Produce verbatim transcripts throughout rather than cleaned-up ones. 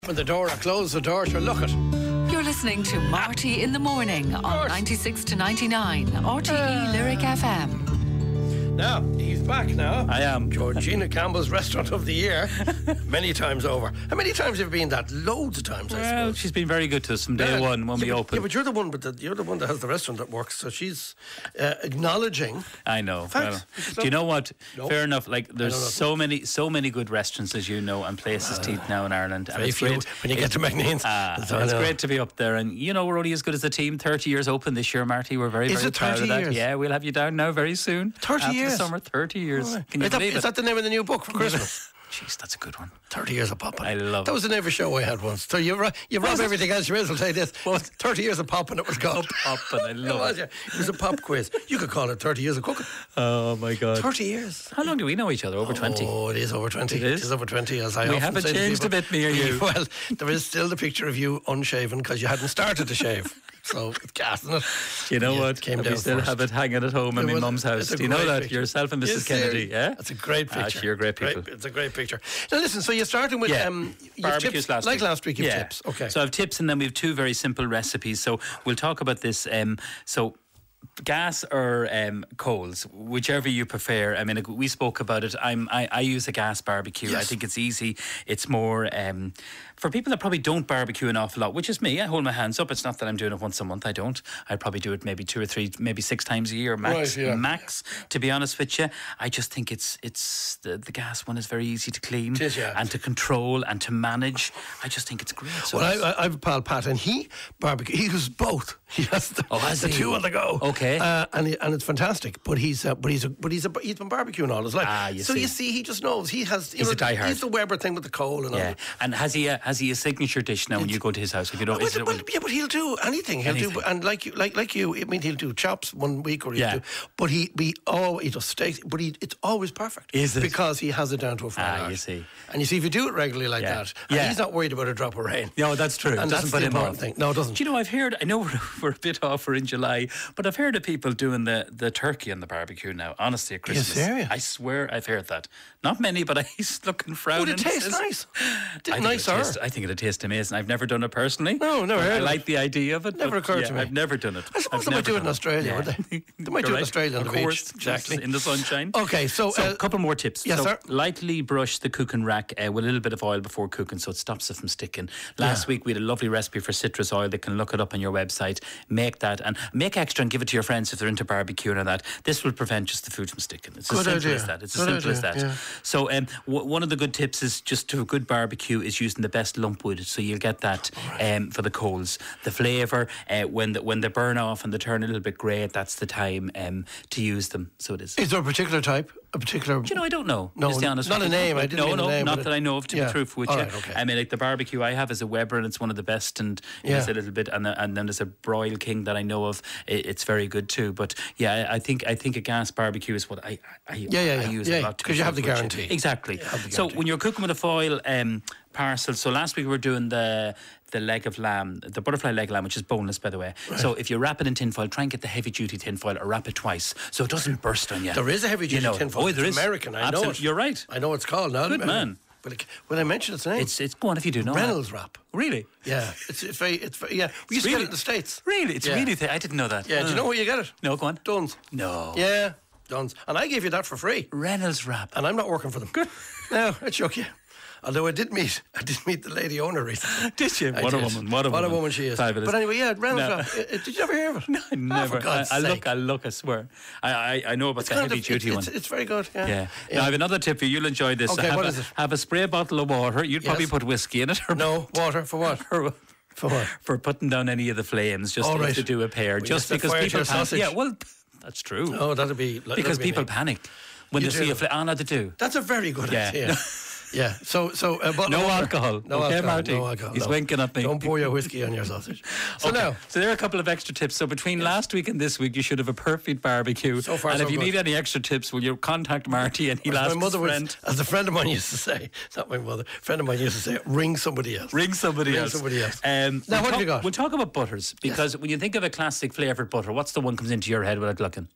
Open the door or close the door, sure, look it. You're listening to Marty in the Morning on ninety-six to ninety-nine R T E uh, Lyric F M. Now, he's back now. I am. Georgina Campbell's Restaurant of the Year. Many times over. How many times have you been that? Loads of times, I well, suppose. She's been very good to us from day yeah. one when yeah, we but, opened. Yeah, but you're the one with the, you're the one that has the restaurant that works, so she's uh, acknowledging. I know. Facts. Well, do you know what? No. Fair enough. Like, there's so many, so many good restaurants, as you know, and places uh, teeth now in Ireland. And it's great when you get to McNean's. Uh, it's great to be up there, and you know we're only as good as a team. Thirty years open this year, Marty. We're very, Is very it proud of that. years? Yeah, we'll have you down now very soon. Thirty After years. The summer, thirty years. Oh, Can you is, that, believe is it? that the name of the new book for Christmas? Jeez, that's a good one. thirty years of popping. I love that it. was the name of a show I had once. So you, you rob everything else, you may as well say this. What? thirty years of popping, it was called. Popping, I love it. it. It was a pop quiz. You could call it thirty years of cooking. Oh my God. thirty years. How long do we know each other? Over twenty? Oh, it is over twenty. It is? It is over twenty, as I we often haven't say to changed people. a bit, me or you. Well, there is still the picture of you unshaven because you hadn't started to shave. So it's gas, isn't it? Do you know yeah, what? Came we down still first. have it hanging at home in my mum's house. Do you know that? Picture. Yourself and Missus Yes, Kennedy, yeah? That's a great picture. Ah, you're great people. Great, it's a great picture. Now listen, so you're starting with yeah. um, barbecues tips, last like week. last week you have yeah. tips. Okay. So I have tips and then we have two very simple recipes. So we'll talk about this. Um, so gas or um, coals, whichever you prefer. I mean, we spoke about it. I'm, I, I use a gas barbecue. Yes. I think it's easy. It's more um, for people that probably don't barbecue an awful lot, which is me. I hold my hands up. It's not that I'm doing it once a month. I don't. I probably do it maybe two or three, maybe six times a year max. Right, yeah. Max. To be honest with you, I just think it's it's the, the gas one is very easy to clean it is, yeah. and to control and to manage. I just think it's great. So well, I, I have a pal Pat, and he barbecue. He does both. He has the, oh, has the he? two on the go. Okay, uh, and he, and it's fantastic. But he's uh, but he's a, but he's a, he's been barbecuing all his life. Ah, you so see. you see, he just knows. He has. You He's know, a diehard. He's the Weber thing with the coal and yeah. all. That. And has he a, has he a signature dish now when you go to his house? If you don't, Well, is it well, one- yeah, but he'll do anything. He'll Anything. do, and like you, like like you, I mean, he'll do chops one week, or he'll Yeah. do. But he, be oh, he does steaks. But he, it's always perfect. Is it? Because he has it down to a fine Ah, art. you see. And you see, if you do it regularly like Yeah. that, and Yeah. he's not worried about a drop of rain. No, that's true. And It doesn't that's put the him important off. thing. No, it doesn't. Do you know, I've heard, I know we're, we're a bit off, we're in July, but I've heard of people doing the, the turkey on the barbecue now, honestly, at Christmas. serious? I swear I've heard that. Not many, but he's looking frowning. Would it taste Says- nice? Did I think nice, it'll or? taste- I think it'll taste amazing. I've never done it personally. No, never but heard I of like it. the idea of it. Never but occurred yeah, to me. I've never done it. I suppose I've they might never do it done in Australia, would they? They might do it in Right. Australia on Of the beach. course, Exactly. in the sunshine. Okay, so, So uh, a couple more tips. yes, so sir. Lightly brush the cooking rack uh, with a little bit of oil before cooking, so it stops it from sticking. Last Yeah. week we had a lovely recipe for citrus oil. They can look it up on your website. Make that and make extra and give it to your friends if they're into barbecue and that. This will prevent just the food from sticking. It's Good as simple idea. as that. It's Good as simple as that. idea, yeah. So um, w- one of the good tips is just to a good barbecue is using the best lump wood. So you'll get that um, for the coals. The flavour uh, when the, when they burn off and they turn a little bit grey, that's the time um, to use them. So it is. Is there a particular type? A particular. Do you know, I don't know. No, just to be honest not with a you. name, I didn't no, mean no, a name, not but that it- I know of. To yeah. be truthful with All you, right, okay. I mean, like the barbecue I have is a Weber, and it's one of the best. And Yeah. there's a little bit, and, and then there's a Broil King that I know of. It, it's very good too. But yeah, I, I think I think a gas barbecue is what I I, Yeah, yeah, I yeah. use Yeah, a lot to 'cause you have the with you. guarantee. Exactly. have the So guarantee. when you're cooking with a foil um, parcel, so last week we were doing the the leg of lamb, the butterfly leg lamb, which is boneless, by the way. So if you wrap it in tinfoil, try and get the heavy duty tinfoil or wrap it twice so it doesn't burst on you. There is a heavy duty You know, tinfoil. oh, there It's is. American, I know Absolute- it. You're right. I know what it's called now. Good Uh, man. But like, when I mention its name, It's it's go on if you do know. Reynolds wrap. Really? Yeah, it's, it's very, it's very, yeah. We used to get really- it in the States. Really? It's Yeah. really th- I didn't know that. Yeah, do you know where you get it? No, go on. Duns. No. Yeah, Duns. And I gave you that for free. Reynolds wrap. And I'm not working for them. Good. No, I shook you. Although I did meet, I did meet the lady owner recently. Did you? I What a did. woman! What a what woman! a woman she is. Fabulous. But anyway, yeah, Reynolds No. wrap. Uh, Did you ever hear of it? No, I never. Oh, for God's I, I sake. look. I look. I swear. I I, I know about It's the kind heavy of- duty it's, one. It's, it's very good. Yeah. yeah. Now I have another tip for you. You'll enjoy this. Okay, have what a, is it? Have a spray bottle of water. You'd probably Yes. put whiskey in it. Or No water for what? or- For what? for putting down any of the flames, just All if right. to do a pair, Well, just you set because fire to people your panic. sausage. Yeah, well, that's true. Oh, that'd be that'd because be people me. panic when You they see do. a flame. Oh, no, they do. That's a very good Yeah. idea. Yeah. So, so uh, but No water. alcohol. No Okay, alcohol. Marty? No alcohol. He's no. winking at me. Don't pour your whiskey on your sausage. So Okay, now, so there are a couple of extra tips. So between last week and this week, you should have a perfect barbecue. So far, and so if you good. need any extra tips, will you contact Marty and he'll as ask my mother his was, friend. as a friend of mine used to say, not my mother, a friend of mine used to say, ring somebody else. Ring somebody Ring else. somebody else. Um, Now, we'll what have talk, you got? We'll talk about butters because when you think of a classic flavoured butter, what's the one comes into your head without looking?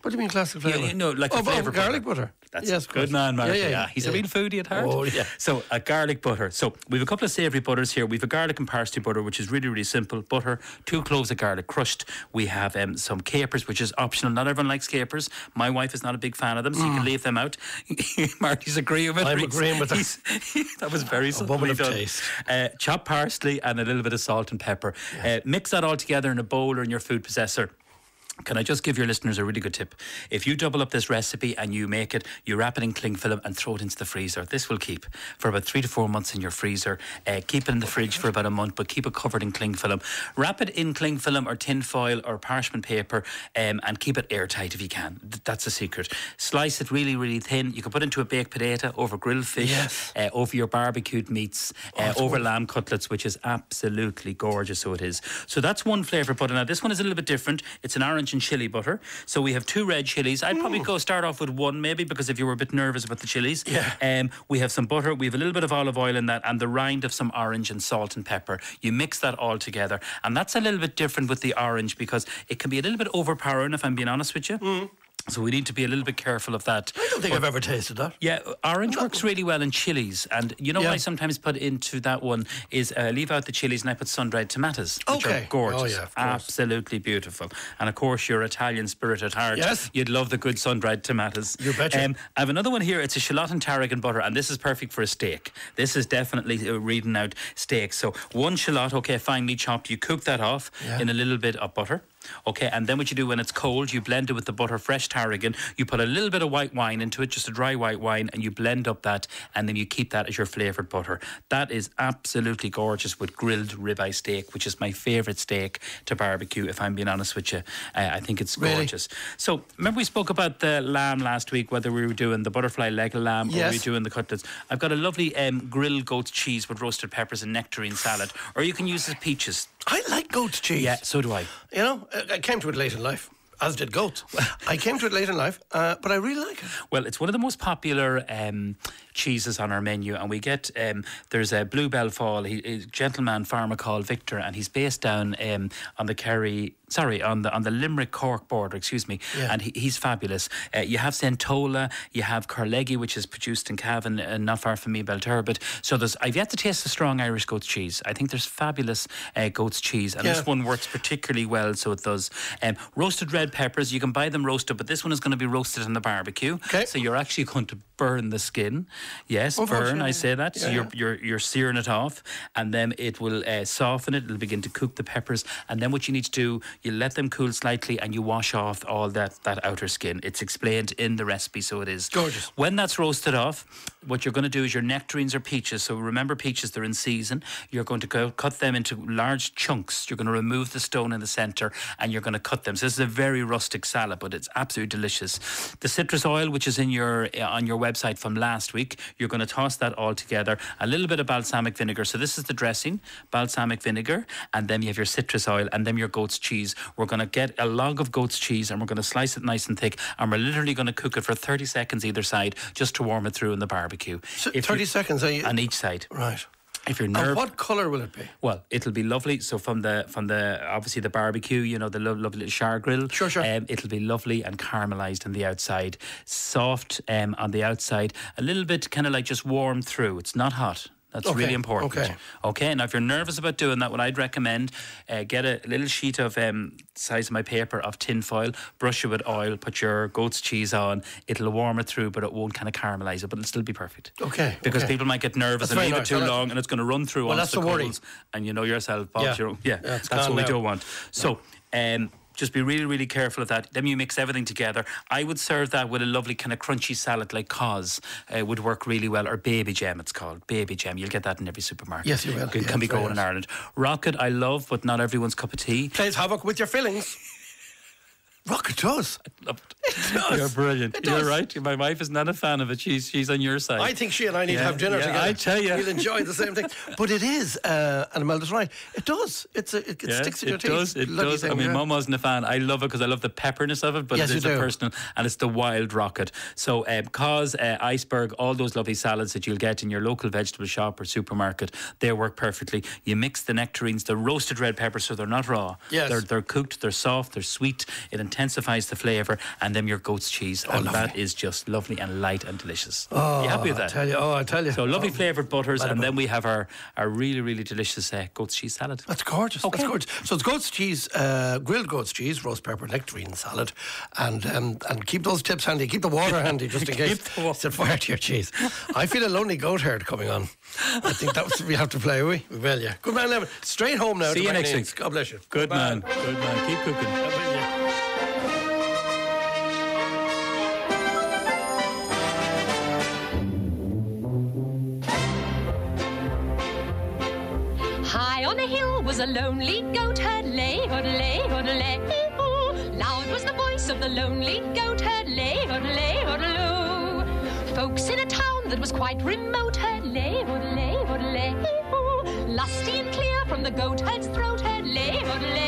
What do you mean classic flavour? Yeah, no, like a oh, flavour oh, garlic butter. That's yes, a good man, Marty. Yeah, yeah, Yeah, yeah. he's yeah. a real foodie at heart. Oh, yeah. So, a garlic butter. So, we have a couple of savoury butters here. We have a garlic and parsley butter, which is really, really simple. Butter, two cloves of garlic crushed. We have um, some capers, which is optional. Not everyone likes capers. My wife is not a big fan of them, so mm. you can leave them out. Marty's agreeing with I'm me. agreeing with that. That was very a woman of done. taste. Uh, chopped parsley and a little bit of salt and pepper. Yeah. Uh, mix that all together in a bowl or in your food processor. Can I just give your listeners a really good tip? If you double up this recipe and you make it, you wrap it in cling film and throw it into the freezer. This will keep for about three to four months in your freezer. Uh, keep it in the fridge for about a month, but keep it covered in cling film. Wrap it in cling film or tin foil or parchment paper um, and keep it airtight if you can. Th- that's a secret. Slice it really, really thin. You can put it into a baked potato, over grilled fish, yes. uh, over your barbecued meats, uh, oh, over wonderful. lamb cutlets, which is absolutely gorgeous, so it is. So that's one flavour butter. Now, this one is a little bit different. It's an orange and chilli butter. So we have two red chilies. I'd mm. probably go start off with one maybe, because if you were a bit nervous about the chilies. Yeah. Um, we have some butter, we have a little bit of olive oil in that, and the rind of some orange and salt and pepper. You mix that all together. And that's a little bit different with the orange, because it can be a little bit overpowering, if I'm being honest with you. Mm. So we need to be a little bit careful of that. I don't think but, I've ever tasted that. Yeah, orange works really well in chilies. And you know yeah. what I sometimes put into that one is uh, leave out the chilies and I put sun-dried tomatoes, which okay. are gorgeous. Oh, yeah, of course. Absolutely beautiful. And of course, your Italian spirit at heart. Yes. You'd love the good sun-dried tomatoes. You betcha. Um, I have another one here. It's a shallot and tarragon butter, and this is perfect for a steak. This is definitely uh, reading out steak. So one shallot, okay, finely chopped. You cook that off yeah. in a little bit of butter. Okay, and then what you do when it's cold, you blend it with the butter, fresh tarragon. You put a little bit of white wine into it, just a dry white wine, and you blend up that, and then you keep that as your flavoured butter. That is absolutely gorgeous with grilled ribeye steak, which is my favourite steak to barbecue, if I'm being honest with you. Uh, I think it's gorgeous. Really? So, remember we spoke about the lamb last week, whether we were doing the butterfly leg of lamb yes. or we were doing the cutlets. I've got a lovely um, grilled goat's cheese with roasted peppers and nectarine salad, or you can use the peaches. I like goat's cheese. Yeah, so do I. You know, I came to it late in life, as did goats. I came to it late in life, uh, but I really like it. Well, it's one of the most popular um, cheeses on our menu, and we get um, there's a Bluebell Fall, he, a gentleman farmer called Victor, and he's based down um, on the Kerry. Sorry, on the on the Limerick Cork border, excuse me, yeah. and he, he's fabulous. Uh, you have Centola, you have Carleggy, which is produced in Cavan, uh, not far from me, Belturbet. So there's I've yet to taste the strong Irish goat's cheese. I think there's fabulous uh, goat's cheese, and yeah. this one works particularly well. So it does. Um, roasted red peppers, you can buy them roasted, but this one is going to be roasted in the barbecue. Okay. So you're actually going to burn the skin. Yes, oh, burn. I say that. Yeah, so you're, yeah. you're you're searing it off, and then it will uh, soften it. It'll begin to cook the peppers, and then what you need to do, you let them cool slightly, and you wash off all that that outer skin. It's explained in the recipe, so it is gorgeous. When that's roasted off, what you're going to do is your nectarines or peaches. So remember, peaches, they're in season. You're going to go cut them into large chunks. You're going to remove the stone in the centre, and you're going to cut them. So this is a very rustic salad, but it's absolutely delicious. The citrus oil, which is in your uh, on your website from last week, you're going to toss that all together. A little bit of balsamic vinegar. So this is the dressing, balsamic vinegar, and then you have your citrus oil, and then your goat's cheese. We're going to get a log of goat's cheese, and we're going to slice it nice and thick, and we're literally going to cook it for thirty seconds either side, just to warm it through in the barbecue. So thirty seconds you... on each side. Right. If you're nervous, and what colour will it be? Well, it'll be lovely. So from the from the obviously the barbecue, you know, the lo- lovely little char grill. Sure, sure. Um, it'll be lovely and caramelised on the outside, soft um, on the outside, a little bit kind of like just warm through. It's not hot. That's okay, really important. Okay. Okay. Now, if you're nervous about doing that, what I'd recommend, uh, get a little sheet of um, size of my paper of tin foil, brush it with oil, put your goat's cheese on. It'll warm it through, but it won't kind of caramelise it, but it'll still be perfect. Okay. Because okay. people might get nervous that's and leave nice. it too well, long, and it's going to run through well, onto that's the the worry. coals, and you know yourself, Bob. Yeah. Your, yeah, yeah that's what we now. don't want. So. Um, Just be really, really careful of that. Then you mix everything together. I would serve that with a lovely kind of crunchy salad like Cos. Uh, would work really well. Or Baby Gem, it's called. Baby Gem. You'll get that in every supermarket. Yes, you will. It yeah, can be grown in Ireland. Rocket, I love, but not everyone's cup of tea. Plays havoc with your fillings. Rocket does. I love it. It does. You're brilliant. It You're does. right. My wife is not a fan of it. She's she's on your side. I think she and I need yeah, to have dinner yeah, together. I tell you. We'll enjoy the same thing. But it is, uh, and Imelda's right. It does. It's a, it, it yes, sticks in your it teeth. does, it Lucky does. thing, I mean, yeah. Mum wasn't a fan. I love it because I love the pepperness of it, but yes, it is you a do. personal, and it's the wild rocket. So, um, Cos, uh, Iceberg, all those lovely salads that you'll get in your local vegetable shop or supermarket, they work perfectly. You mix the nectarines, the roasted red peppers, so they're not raw. Yes. They're, they're cooked, they're soft, they're sweet. It intensifies the flavour, and then your goat's cheese, Oh, and lovely. that is just lovely and light and delicious. Oh, Are you happy with I that? tell you, oh, I tell you. So lovely Oh, flavoured butters, right and about. then we have our, our really, really delicious uh, goat's cheese salad. That's gorgeous. Okay. That's gorgeous. So it's goat's cheese, uh, grilled goat's cheese, roast pepper, nectarine salad, and um, and keep those tips handy. Keep the water handy just in case the water. set fire to your cheese. I feel a lonely goat herd coming on. I think that's what we have to play. We, we will, yeah. Good man, Levin. Straight home now. See to you my next needs. week. God bless you. Good man. Good man. Keep cooking. I will, yeah. High on a hill was a lonely goat herd, lay, hoodlay, hoodlay, ooh. Loud was the voice of the lonely goat herd, lay, hoodlay, hoodloo. Folks in a town that was quite remote heard, lay, hoodlay, hoodlay, ooh. Lusty and clear from the goat herd's throat, heard, lay, hoodlay.